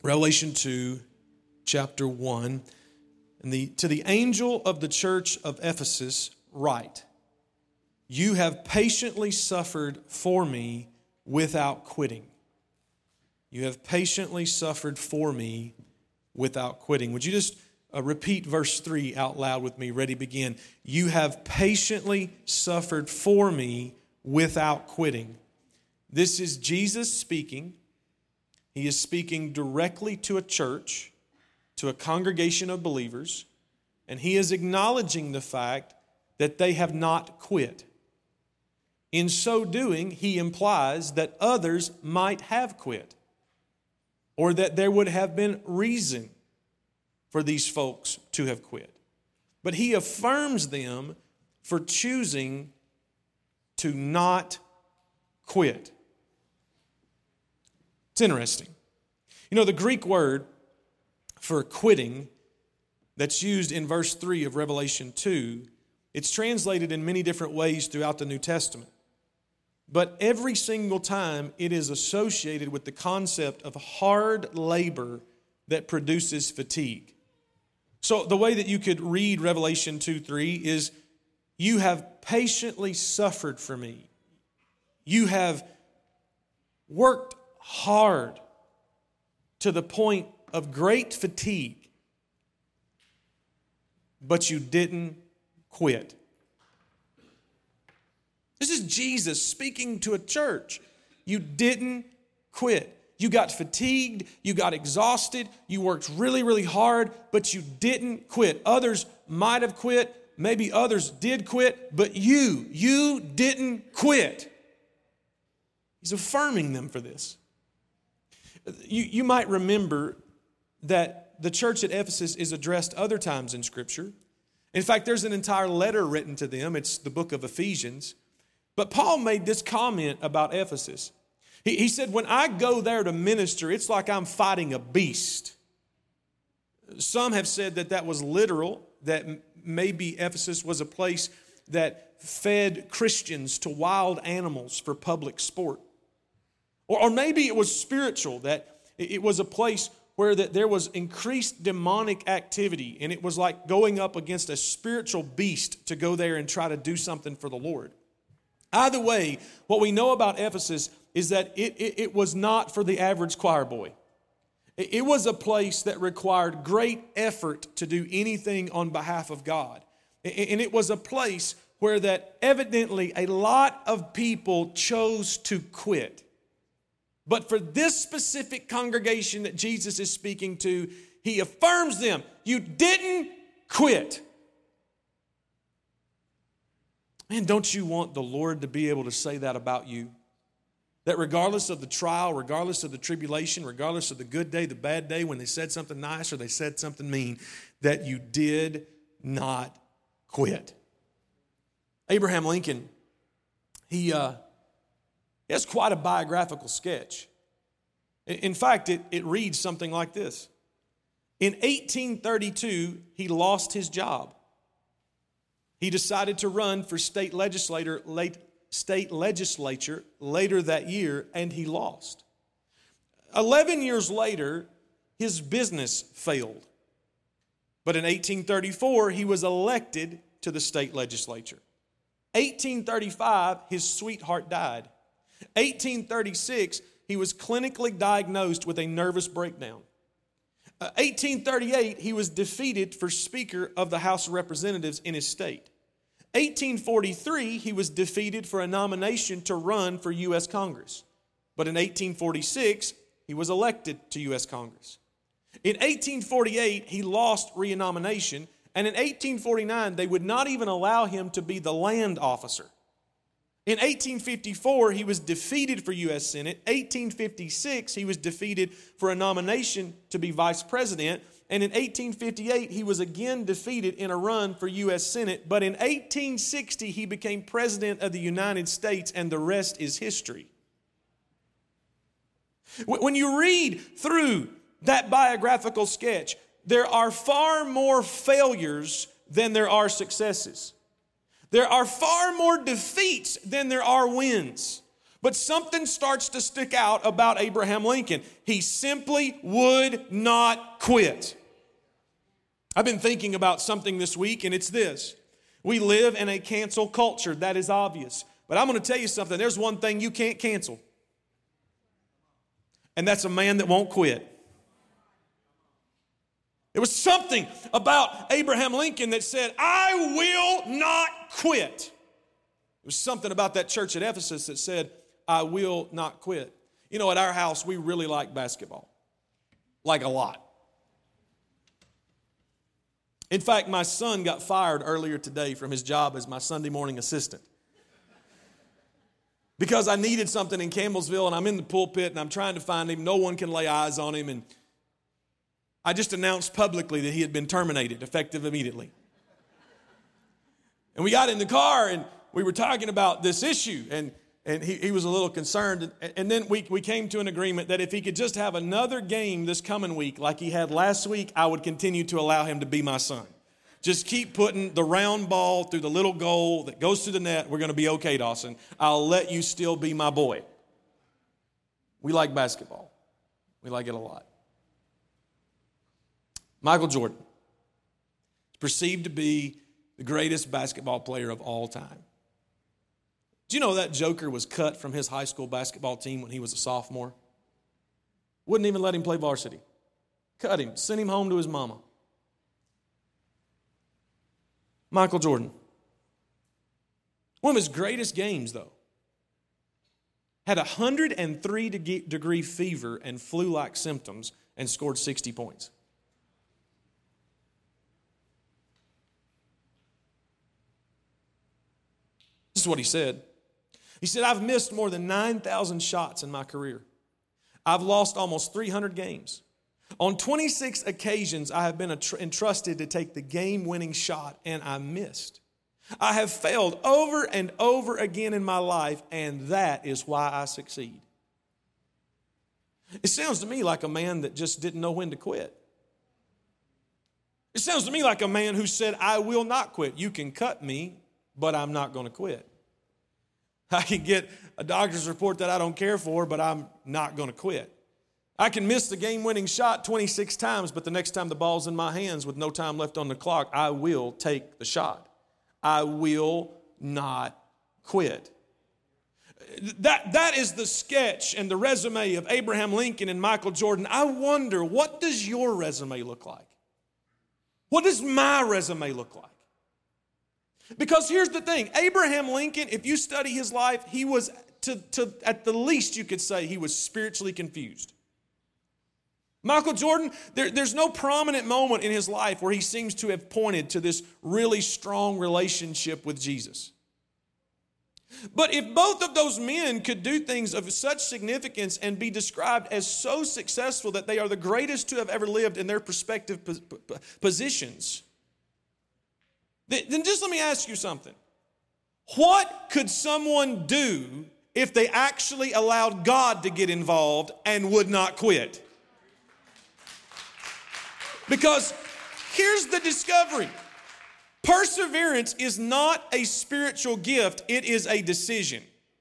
Revelation 2, chapter 1. To the angel of the church of Ephesus write, "You have patiently suffered for me without quitting." You have patiently suffered for me without quitting. Would you just repeat verse 3 out loud with me? Ready, begin. You have patiently suffered for me without quitting. This is Jesus speaking. He is speaking directly to a church, to a congregation of believers, and he is acknowledging the fact that they have not quit. In so doing, he implies that others might have quit, or that there would have been reason for these folks to have quit. But he affirms them for choosing to not quit. It's interesting. You know, the Greek word for quitting that's used in verse 3 of Revelation 2, it's translated in many different ways throughout the New Testament. But every single time it is associated with the concept of hard labor that produces fatigue. So the way that you could read Revelation 2:3 is, you have patiently suffered for me. You have worked hard to the point of great fatigue, but you didn't quit. This is Jesus speaking to a church. You didn't quit. You got fatigued, you got exhausted, you worked really, really hard, but you didn't quit. Others might have quit, maybe others did quit, but you didn't quit. He's affirming them for this. You might remember that the church at Ephesus is addressed other times in Scripture. In fact, there's an entire letter written to them. It's the book of Ephesians. But Paul made this comment about Ephesus. He said, when I go there to minister, it's like I'm fighting a beast. Some have said that that was literal, that maybe Ephesus was a place that fed Christians to wild animals for public sport. Or maybe it was spiritual, that it was a place where there was increased demonic activity, and it was like going up against a spiritual beast to go there and try to do something for the Lord. Either way, what we know about Ephesus is that it was not for the average choir boy. It was a place that required great effort to do anything on behalf of God. And it was a place where that evidently a lot of people chose to quit. But for this specific congregation that Jesus is speaking to, he affirms them. You didn't quit. Man, don't you want the Lord to be able to say that about you? That regardless of the trial, regardless of the tribulation, regardless of the good day, the bad day, when they said something nice or they said something mean, that you did not quit. Abraham Lincoln, he has quite a biographical sketch. In fact, it reads something like this. In 1832, he lost his job. He decided to run for state legislature later that year, and he lost. 11 years later, his business failed. But in 1834, he was elected to the state legislature. 1835, his sweetheart died. 1836, he was clinically diagnosed with a nervous breakdown. 1838, he was defeated for Speaker of the House of Representatives in his state. 1843, he was defeated for a nomination to run for U.S. Congress. But in 1846, he was elected to U.S. Congress. In 1848, he lost re-nomination, and in 1849, they would not even allow him to be the land officer. In 1854, he was defeated for U.S. Senate. 1856, he was defeated for a nomination to be vice president. And in 1858, he was again defeated in a run for U.S. Senate. But in 1860, he became president of the United States, and the rest is history. When you read through that biographical sketch, there are far more failures than there are successes. There are far more defeats than there are wins. But something starts to stick out about Abraham Lincoln. He simply would not quit. I've been thinking about something this week, and it's this. We live in a cancel culture. That is obvious. But I'm going to tell you something. There's one thing you can't cancel. And that's a man that won't quit. There was something about Abraham Lincoln that said, I will not quit. There was something about that church at Ephesus that said, I will not quit. You know, at our house, we really like basketball. Like a lot. In fact, my son got fired earlier today from his job as my Sunday morning assistant. Because I needed something in Campbellsville, and I'm in the pulpit, and I'm trying to find him. No one can lay eyes on him, and I just announced publicly that he had been terminated, effective immediately. And we got in the car, and we were talking about this issue, and he was a little concerned. And then we came to an agreement that if he could just have another game this coming week like he had last week, I would continue to allow him to be my son. Just keep putting the round ball through the little goal that goes through the net. We're going to be okay, Dawson. I'll let you still be my boy. We like basketball. We like it a lot. Michael Jordan is perceived to be the greatest basketball player of all time. Do you know that joker was cut from his high school basketball team when he was a sophomore? Wouldn't even let him play varsity. Cut him, sent him home to his mama. Michael Jordan. One of his greatest games, though. Had 103-degree fever and flu-like symptoms and scored 60 points. This is what he said. He said, I've missed more than 9,000 shots in my career. I've lost almost 300 games. On 26 occasions, I have been entrusted to take the game-winning shot, and I missed. I have failed over and over again in my life, and that is why I succeed. It sounds to me like a man that just didn't know when to quit. It sounds to me like a man who said, I will not quit. You can cut me, but I'm not going to quit. I can get a doctor's report that I don't care for, but I'm not going to quit. I can miss the game-winning shot 26 times, but the next time the ball's in my hands with no time left on the clock, I will take the shot. I will not quit. That is the sketch and the resume of Abraham Lincoln and Michael Jordan. I wonder, what does your resume look like? What does my resume look like? Because here's the thing, Abraham Lincoln, if you study his life, he was, at the least you could say, he was spiritually confused. Michael Jordan, there's no prominent moment in his life where he seems to have pointed to this really strong relationship with Jesus. But if both of those men could do things of such significance and be described as so successful that they are the greatest to have ever lived in their respective positions, then just let me ask you something. What could someone do if they actually allowed God to get involved and would not quit? Because here's the discovery. Perseverance is not a spiritual gift, it is a decision.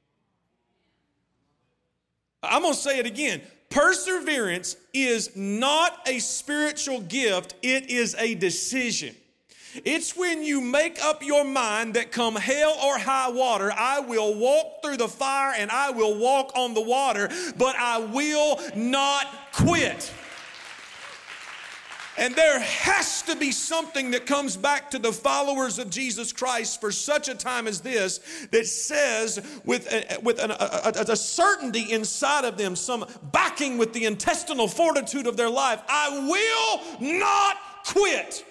I'm going to say it again. Perseverance is not a spiritual gift, it is a decision. It's when you make up your mind that come hell or high water, I will walk through the fire and I will walk on the water, but I will not quit. And there has to be something that comes back to the followers of Jesus Christ for such a time as this that says with a certainty inside of them, some backing with the intestinal fortitude of their life, I will not quit.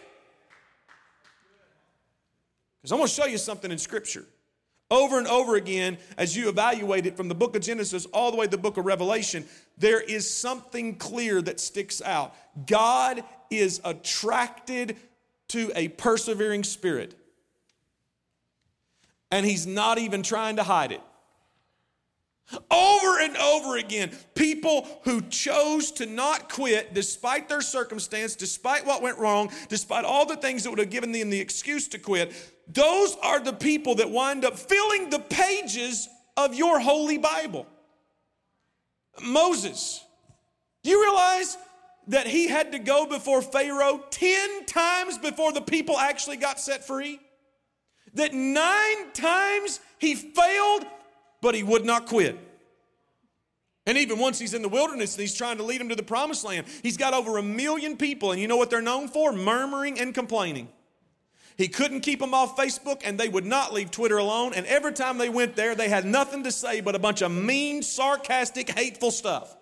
Because I'm going to show you something in Scripture. Over and over again, as you evaluate it from the book of Genesis all the way to the book of Revelation, there is something clear that sticks out. God is attracted to a persevering spirit. And He's not even trying to hide it. Over and over again, people who chose to not quit despite their circumstance, despite what went wrong, despite all the things that would have given them the excuse to quit, those are the people that wind up filling the pages of your holy Bible. Moses, do you realize that he had to go before Pharaoh 10 times before the people actually got set free? That 9 times he failed, but he would not quit. And even once he's in the wilderness and he's trying to lead them to the promised land, he's got over 1 million people, and you know what they're known for? Murmuring and complaining. He couldn't keep them off Facebook, and they would not leave Twitter alone, and every time they went there, they had nothing to say but a bunch of mean, sarcastic, hateful stuff.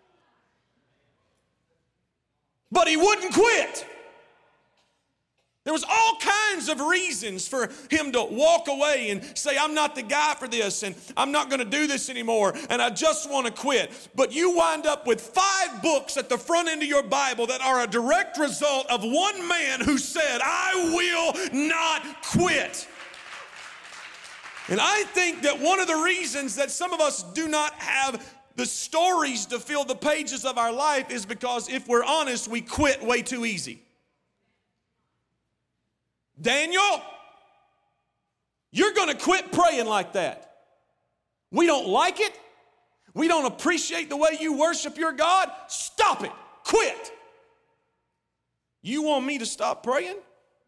But he wouldn't quit. There was all kinds of reasons for him to walk away and say, I'm not the guy for this, and I'm not going to do this anymore, and I just want to quit. But you wind up with 5 books at the front end of your Bible that are a direct result of one man who said, I will not quit. And I think that one of the reasons that some of us do not have the stories to fill the pages of our life is because, if we're honest, we quit way too easy. Daniel, you're going to quit praying like that. We don't like it. We don't appreciate the way you worship your God. Stop it. Quit. You want me to stop praying?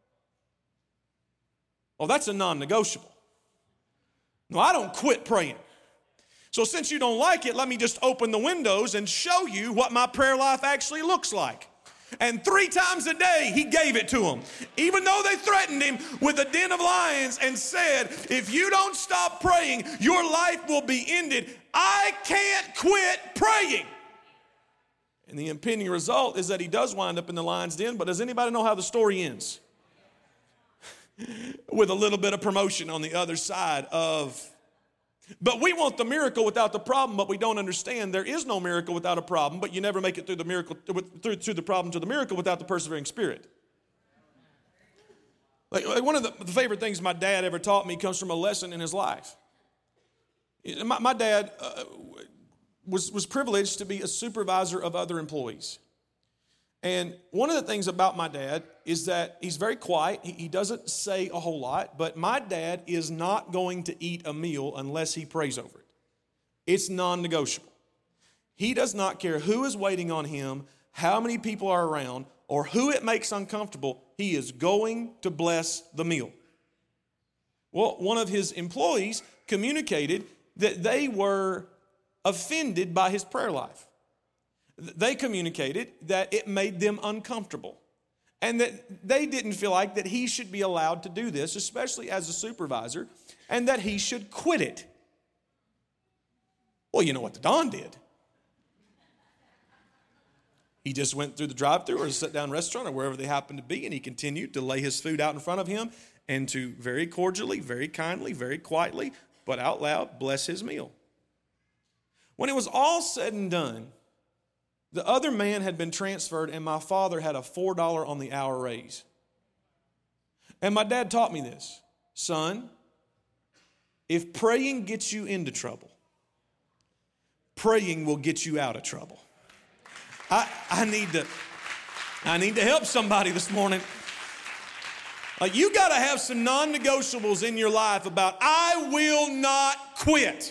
Well, that's a non-negotiable. No, I don't quit praying. So since you don't like it, let me just open the windows and show you what my prayer life actually looks like. And 3 times a day, he gave it to them. Even though they threatened him with a den of lions and said, if you don't stop praying, your life will be ended. I can't quit praying. And the impending result is that he does wind up in the lion's den. But does anybody know how the story ends? With a little bit of promotion on the other side of... But we want the miracle without the problem, but we don't understand there is no miracle without a problem, but you never make it through the miracle, through the problem to the miracle without the persevering spirit. Like one of the favorite things my dad ever taught me comes from a lesson in his life. My dad was privileged to be a supervisor of other employees. And one of the things about my dad is that he's very quiet. He doesn't say a whole lot, but my dad is not going to eat a meal unless he prays over it. It's non-negotiable. He does not care who is waiting on him, how many people are around, or who it makes uncomfortable. He is going to bless the meal. Well, one of his employees communicated that they were offended by his prayer life. They communicated that it made them uncomfortable and that they didn't feel like that he should be allowed to do this, especially as a supervisor, and that he should quit it. Well, you know what the Don did? He just went through the drive-thru or a sit-down restaurant or wherever they happened to be, and he continued to lay his food out in front of him and to very cordially, very kindly, very quietly, but out loud, bless his meal. When it was all said and done, the other man had been transferred, and my father had a $4 on the hour raise. And my dad taught me this. Son, if praying gets you into trouble, praying will get you out of trouble. I need to help somebody this morning. Like, you got to have some non-negotiables in your life about, I will not quit.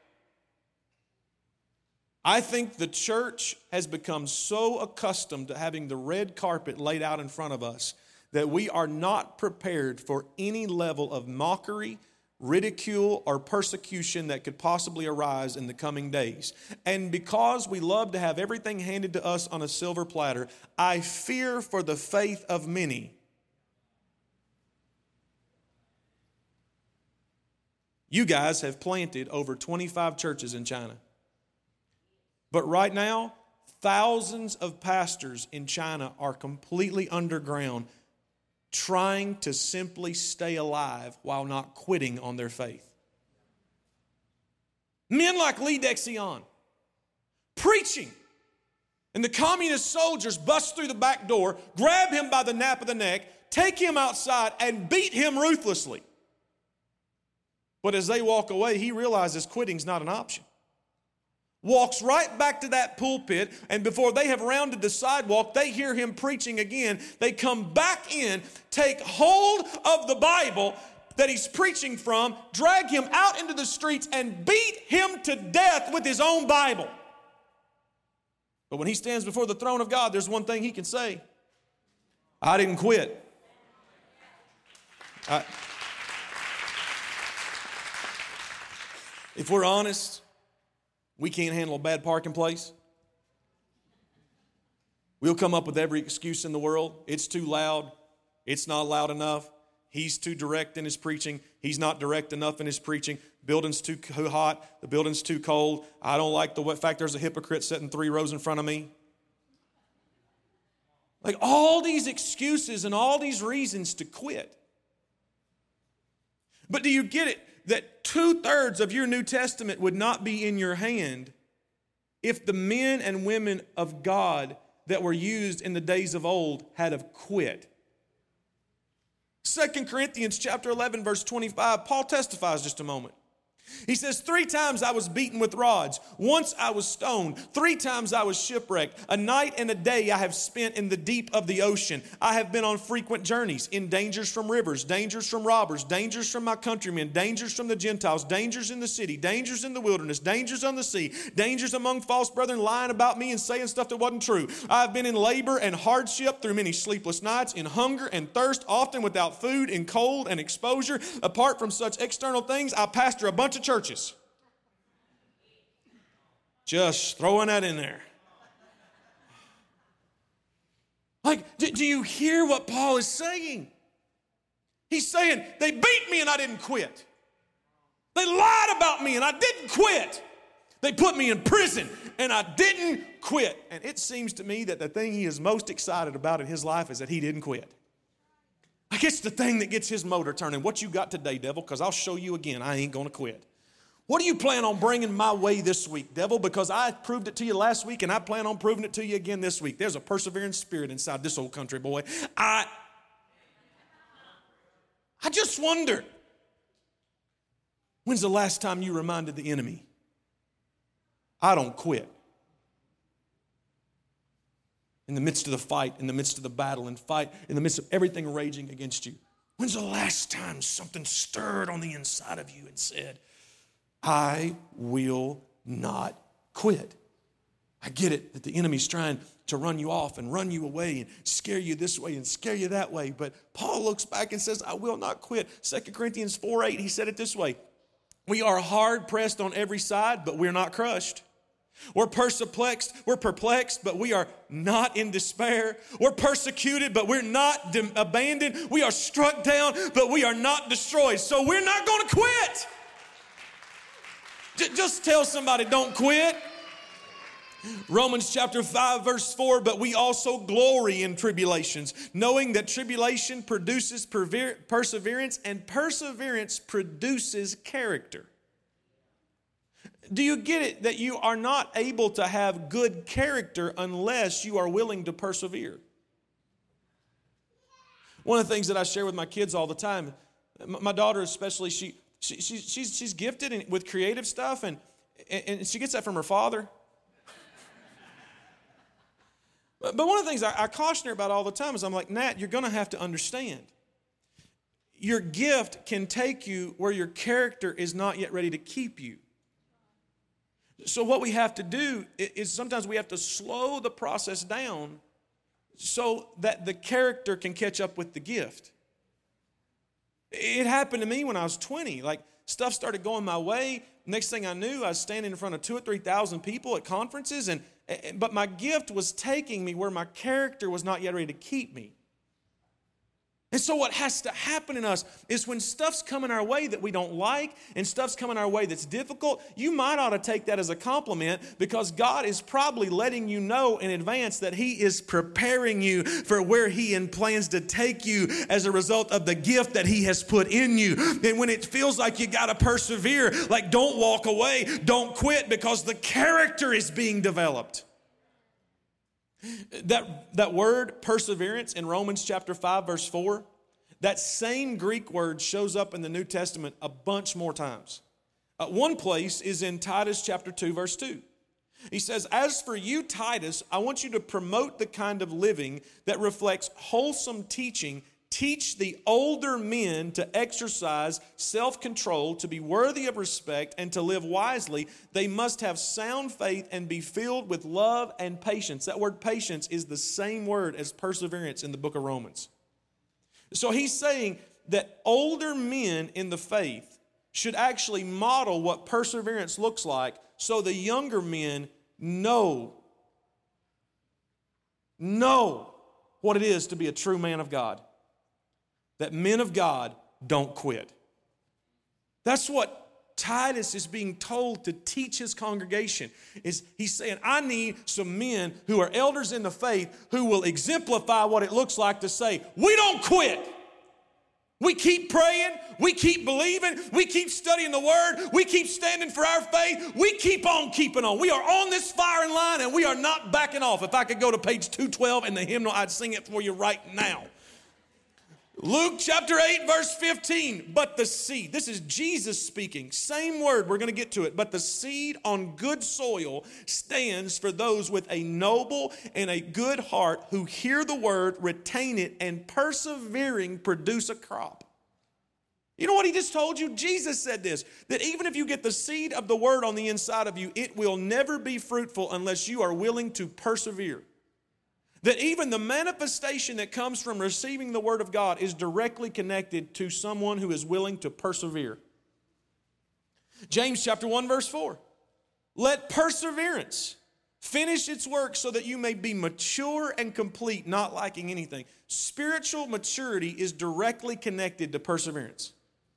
I think the church has become so accustomed to having the red carpet laid out in front of us that we are not prepared for any level of mockery, ridicule, or persecution that could possibly arise in the coming days. And because we love to have everything handed to us on a silver platter, I fear for the faith of many. You guys have planted over 25 churches in China. But right now, thousands of pastors in China are completely underground, trying to simply stay alive while not quitting on their faith. Men like Lee Dexion, preaching, and the communist soldiers bust through the back door, grab him by the nape of the neck, take him outside, and beat him ruthlessly. But as they walk away, he realizes quitting's not an option. Walks right back to that pulpit, and before they have rounded the sidewalk, they hear him preaching again. They come back in, take hold of the Bible, that he's preaching from, drag him out into the streets and beat him to death with his own Bible. But when he stands before the throne of God, there's one thing he can say: I didn't quit. If we're honest, we can't handle a bad parking place. We'll come up with every excuse in the world. It's too loud. It's not loud enough. He's too direct in his preaching. He's not direct enough in his preaching. Building's too hot. The building's too cold. I don't like the fact there's a hypocrite sitting 3 rows in front of me. Like all these excuses and all these reasons to quit. But do you get it? That 2/3 of your New Testament would not be in your hand if the men and women of God that were used in the days of old had have quit. 2 Corinthians chapter 11, verse 25, Paul testifies just a moment. He says, 3 times I was beaten with rods. Once I was stoned. 3 times I was shipwrecked. A night and a day I have spent in the deep of the ocean. I have been on frequent journeys, in dangers from rivers, dangers from robbers, dangers from my countrymen, dangers from the Gentiles, dangers in the city, dangers in the wilderness, dangers on the sea, dangers among false brethren lying about me and saying stuff that wasn't true. I have been in labor and hardship through many sleepless nights, in hunger and thirst, often without food, in cold and exposure. Apart from such external things, I pastor a bunch of churches. Just throwing that in there. Like, do you hear what Paul is saying? He's saying, they beat me and I didn't quit. They lied about me and I didn't quit. They put me in prison and I didn't quit. And it seems to me that the thing he is most excited about in his life is that he didn't quit. Like it's the thing that gets his motor turning. What you got today, devil? Because I'll show you again. I ain't going to quit. What do you plan on bringing my way this week, devil? Because I proved it to you last week and I plan on proving it to you again this week. There's a persevering spirit inside this old country boy. I just wonder, when's the last time you reminded the enemy, I don't quit? In the midst of the fight, in the midst of the battle and fight, in the midst of everything raging against you. When's the last time something stirred on the inside of you and said, I will not quit? I get it that the enemy's trying to run you off and run you away and scare you this way and scare you that way. But Paul looks back and says, I will not quit. 2 Corinthians 4:8, he said it this way. We are hard pressed on every side, but we're not crushed. We're perplexed, but we are not in despair. We're persecuted, but we're not abandoned. We are struck down, but we are not destroyed. So we're not going to quit. Just tell somebody, don't quit. Romans chapter 5, verse 4, but we also glory in tribulations, knowing that tribulation produces perseverance, and perseverance produces character. Do you get it that you are not able to have good character unless you are willing to persevere? One of the things that I share with my kids all the time, my daughter especially, she's gifted with creative stuff, and she gets that from her father. But one of the things I caution her about all the time is I'm like, Nat, you're going to have to understand. Your gift can take you where your character is not yet ready to keep you. So what we have to do is sometimes we have to slow the process down so that the character can catch up with the gift. It happened to me when I was 20. Like, stuff started going my way. Next thing I knew, I was standing in front of 2,000 or 3,000 people at conferences, but my gift was taking me where my character was not yet ready to keep me. And so what has to happen in us is when stuff's coming our way that we don't like and stuff's coming our way that's difficult, you might ought to take that as a compliment because God is probably letting you know in advance that He is preparing you for where He plans to take you as a result of the gift that He has put in you. And when it feels like you got to persevere, like don't walk away, don't quit because the character is being developed. That word perseverance in Romans chapter 5 verse 4, that same Greek word shows up in the New Testament a bunch more times. One place is in Titus chapter 2 verse 2. He says, as for you, Titus, I want you to promote the kind of living that reflects wholesome teaching, Teach the older men to exercise self-control, to be worthy of respect, and to live wisely. They must have sound faith and be filled with love and patience. That word patience is the same word as perseverance in the book of Romans. So he's saying that older men in the faith should actually model what perseverance looks like so the younger men know what it is to be a true man of God. That men of God don't quit. That's what Titus is being told to teach his congregation. He's saying, I need some men who are elders in the faith who will exemplify what it looks like to say, we don't quit. We keep praying, we keep believing, we keep studying the Word, we keep standing for our faith, we keep on keeping on. We are on this firing line and we are not backing off. If I could go to page 212 in the hymnal, I'd sing it for you right now. Luke chapter 8, verse 15, but the seed, this is Jesus speaking, same word, we're going to get to it, but the seed on good soil stands for those with a noble and a good heart who hear the word, retain it, and persevering produce a crop. You know what he just told you? Jesus said this, that even if you get the seed of the word on the inside of you, it will never be fruitful unless you are willing to persevere. That even the manifestation that comes from receiving the Word of God is directly connected to someone who is willing to persevere. James chapter 1, verse 4. Let perseverance finish its work so that you may be mature and complete, not lacking anything. Spiritual maturity is directly connected to perseverance.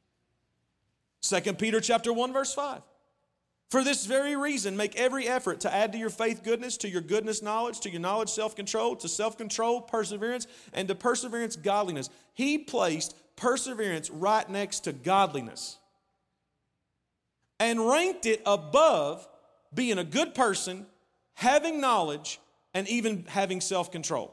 2 Peter chapter 1, verse 5. For this very reason, make every effort to add to your faith goodness, to your goodness knowledge, to your knowledge self-control, to self-control perseverance, and to perseverance godliness. He placed perseverance right next to godliness and ranked it above being a good person, having knowledge, and even having self-control.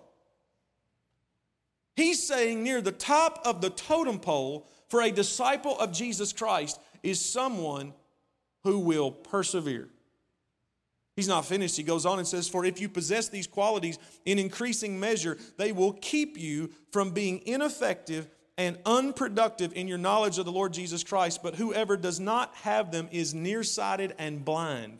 He's saying near the top of the totem pole for a disciple of Jesus Christ is someone who will persevere. He's not finished. He goes on and says, for if you possess these qualities in increasing measure, they will keep you from being ineffective and unproductive in your knowledge of the Lord Jesus Christ. But whoever does not have them is nearsighted and blind.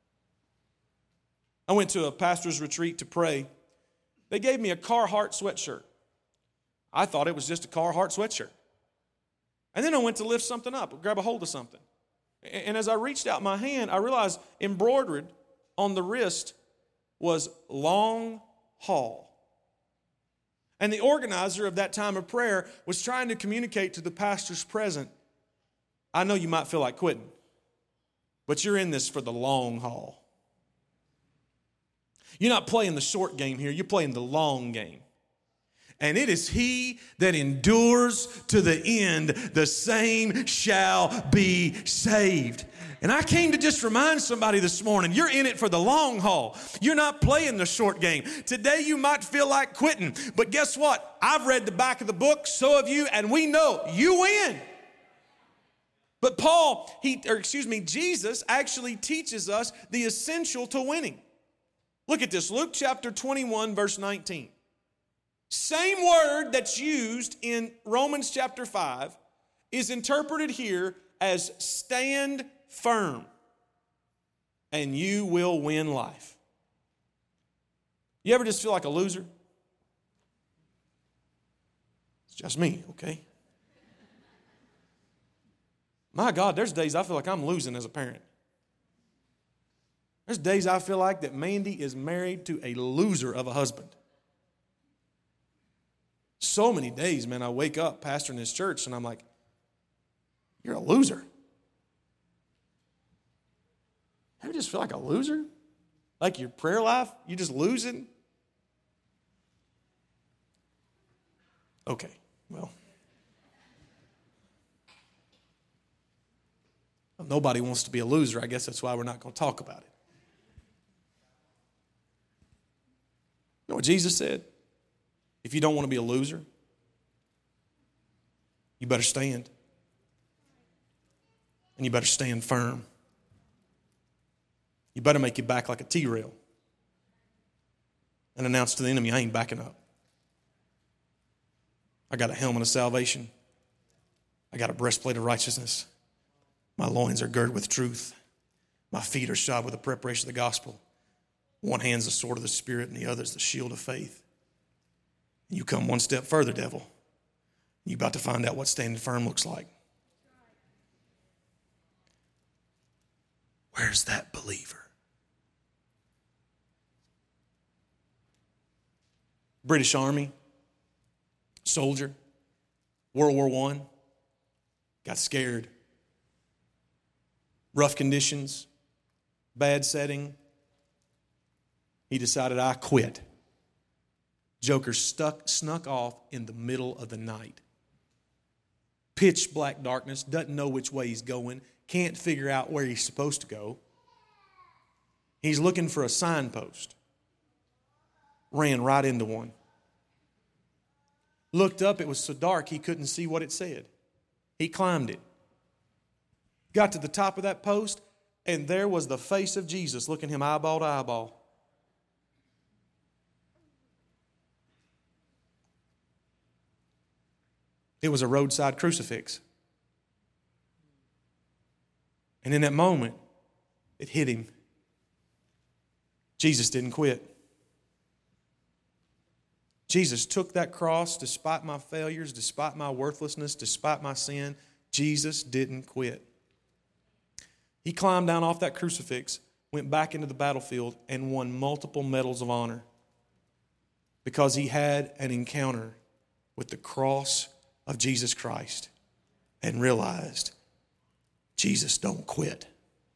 I went to a pastor's retreat to pray. They gave me a Carhartt sweatshirt. I thought it was just a Carhartt sweatshirt. And then I went to lift something up, grab a hold of something. And as I reached out my hand, I realized embroidered on the wrist was long haul. And the organizer of that time of prayer was trying to communicate to the pastors present, I know you might feel like quitting, but you're in this for the long haul. You're not playing the short game here, you're playing the long game. And it is he that endures to the end, the same shall be saved. And I came to just remind somebody this morning, you're in it for the long haul. You're not playing the short game. Today you might feel like quitting, but guess what? I've read the back of the book, so have you, and we know you win. But Jesus actually teaches us the essential to winning. Look at this, Luke chapter 21, verse 19. Same word that's used in Romans chapter 5 is interpreted here as stand firm and you will win life. You ever just feel like a loser? It's just me, okay? My God, there's days I feel like I'm losing as a parent. There's days I feel like that Mandy is married to a loser of a husband. So many days, man, I wake up pastoring this church and I'm like, you're a loser. You just feel like a loser? Like your prayer life, you just losing? Okay, well. Nobody wants to be a loser. I guess that's why we're not going to talk about it. You know what Jesus said? If you don't want to be a loser, you better stand. And you better stand firm. You better make your back like a T-rail and announce to the enemy, I ain't backing up. I got a helmet of salvation. I got a breastplate of righteousness. My loins are girded with truth. My feet are shod with the preparation of the gospel. One hand's the sword of the Spirit and the other's the shield of faith. And you come one step further, devil. You're about to find out what standing firm looks like. Where's that believer? British Army, soldier, World War I, got scared. Rough conditions, bad setting. He decided, I quit. Joker snuck off in the middle of the night. Pitch black darkness, doesn't know which way he's going, can't figure out where he's supposed to go. He's looking for a signpost. Ran right into one. Looked up, it was so dark he couldn't see what it said. He climbed it. Got to the top of that post, and there was the face of Jesus looking him eyeball to eyeball. It was a roadside crucifix. And in that moment, it hit him. Jesus didn't quit. Jesus took that cross despite my failures, despite my worthlessness, despite my sin. Jesus didn't quit. He climbed down off that crucifix, went back into the battlefield, and won multiple medals of honor because he had an encounter with the cross of Jesus Christ and realized Jesus don't quit.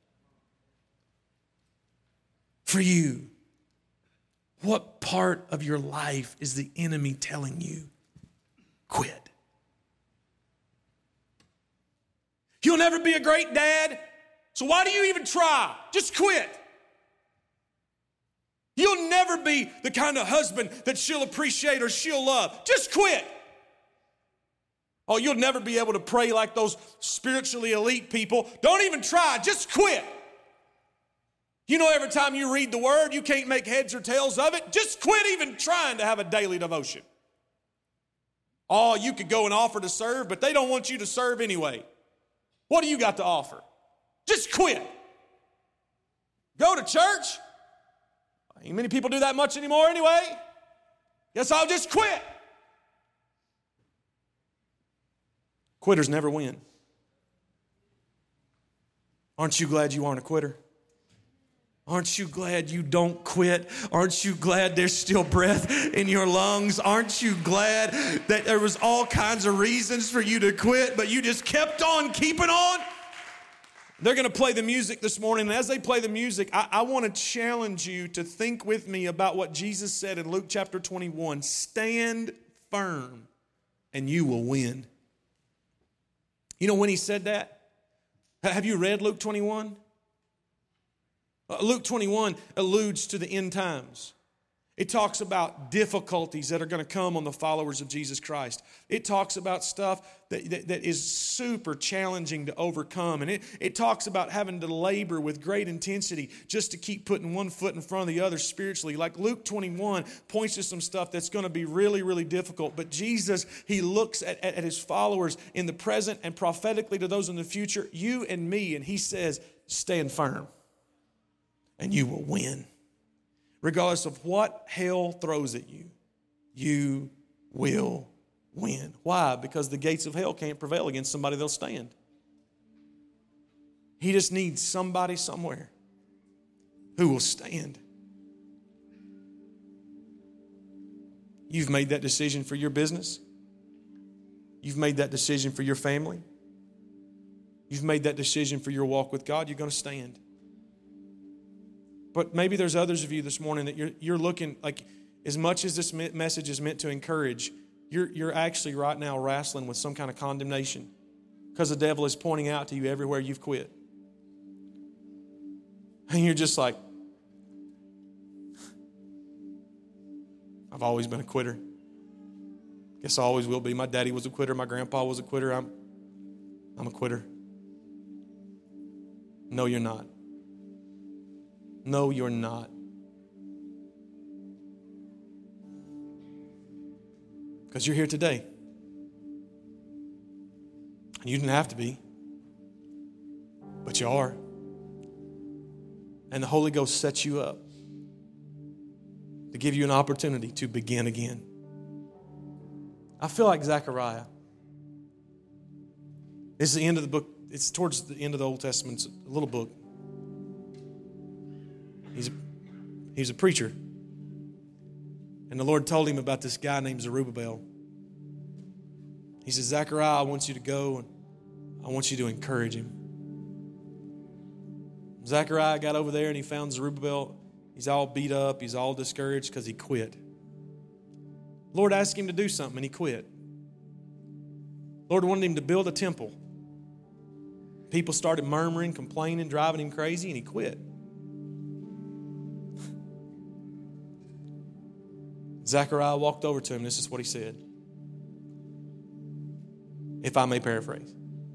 For you, what part of your life is the enemy telling you, quit? You'll never be a great dad, so why do you even try? Just quit. You'll never be the kind of husband that she'll appreciate or she'll love. Just quit. Oh, you'll never be able to pray like those spiritually elite people. Don't even try. Just quit. You know, every time you read the word, you can't make heads or tails of it. Just quit even trying to have a daily devotion. Oh, you could go and offer to serve, but they don't want you to serve anyway. What do you got to offer? Just quit. Go to church. Ain't many people do that much anymore anyway. Guess I'll just quit. Quitters never win. Aren't you glad you aren't a quitter? Aren't you glad you don't quit? Aren't you glad there's still breath in your lungs? Aren't you glad that there was all kinds of reasons for you to quit, but you just kept on keeping on? They're going to play the music this morning, and as they play the music, I want to challenge you to think with me about what Jesus said in Luke chapter 21. Stand firm, and you will win. You know when he said that? Have you read Luke 21? Luke 21 alludes to the end times. It talks about difficulties that are going to come on the followers of Jesus Christ. It talks about stuff that is super challenging to overcome. And it talks about having to labor with great intensity just to keep putting one foot in front of the other spiritually. Like Luke 21 points to some stuff that's going to be really, really difficult. But Jesus, he looks at his followers in the present and prophetically to those in the future, you and me, and he says, stand firm and you will win. Regardless of what hell throws at you, you will win. Why? Because the gates of hell can't prevail against somebody that'll stand. He just needs somebody somewhere who will stand. You've made that decision for your business. You've made that decision for your family. You've made that decision for your walk with God. You're going to stand. But maybe there's others of you this morning that you're looking, like, as much as this message is meant to encourage, you're actually right now wrestling with some kind of condemnation because the devil is pointing out to you everywhere you've quit. And you're just like, I've always been a quitter. Guess I always will be. My daddy was a quitter. My grandpa was a quitter. I'm a quitter. No, you're not. No, you're not. Because you're here today. You didn't have to be, but you are. And the Holy Ghost sets you up to give you an opportunity to begin again. I feel like Zechariah. This is the end of the book. It's towards the end of the Old Testament. It's a little book. He's a preacher. And the Lord told him about this guy named Zerubbabel. He says, Zechariah, I want you to go and I want you to encourage him. Zechariah got over there and he found Zerubbabel. He's all beat up. He's all discouraged because he quit. Lord asked him to do something and he quit. Lord wanted him to build a temple. People started murmuring, complaining, driving him crazy, and he quit. Zechariah walked over to him. This is what he said. If I may paraphrase.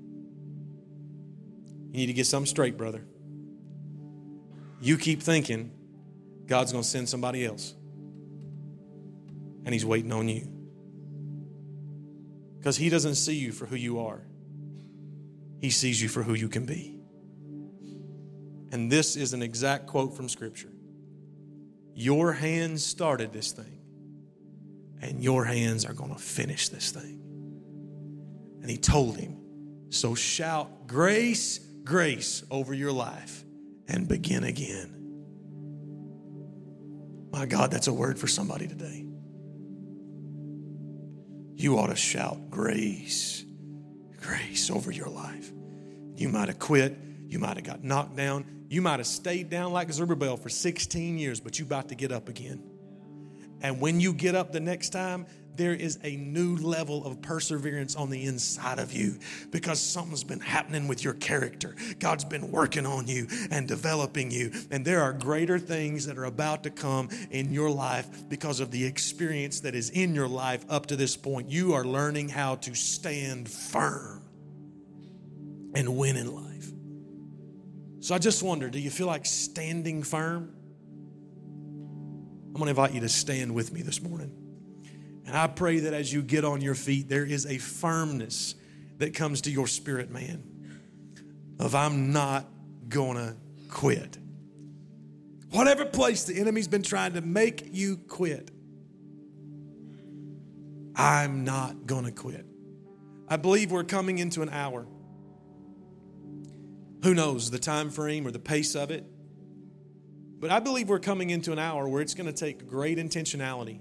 You need to get something straight, brother. You keep thinking God's going to send somebody else. And he's waiting on you. Because he doesn't see you for who you are. He sees you for who you can be. And this is an exact quote from Scripture. Your hands started this thing. And your hands are going to finish this thing. And he told him, so shout grace, grace over your life and begin again. My God, that's a word for somebody today. You ought to shout grace, grace over your life. You might have quit. You might have got knocked down. You might have stayed down like Zerubbabel for 16 years, but you're about to get up again. And when you get up the next time, there is a new level of perseverance on the inside of you because something's been happening with your character. God's been working on you and developing you. And there are greater things that are about to come in your life because of the experience that is in your life up to this point. You are learning how to stand firm and win in life. So I just wonder, do you feel like standing firm? I'm going to invite you to stand with me this morning. And I pray that as you get on your feet, there is a firmness that comes to your spirit, man, of I'm not going to quit. Whatever place the enemy's been trying to make you quit, I'm not going to quit. I believe we're coming into an hour. Who knows the time frame or the pace of it? But I believe we're coming into an hour where it's going to take great intentionality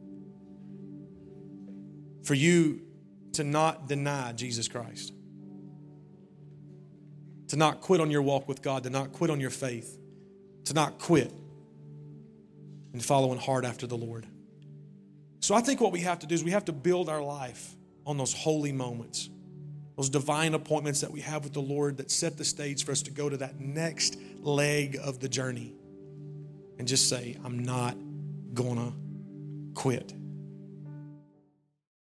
for you to not deny Jesus Christ, to not quit on your walk with God, to not quit on your faith, to not quit and following hard after the Lord. So I think what we have to do is we have to build our life on those holy moments, those divine appointments that we have with the Lord that set the stage for us to go to that next leg of the journey and just say, I'm not gonna quit.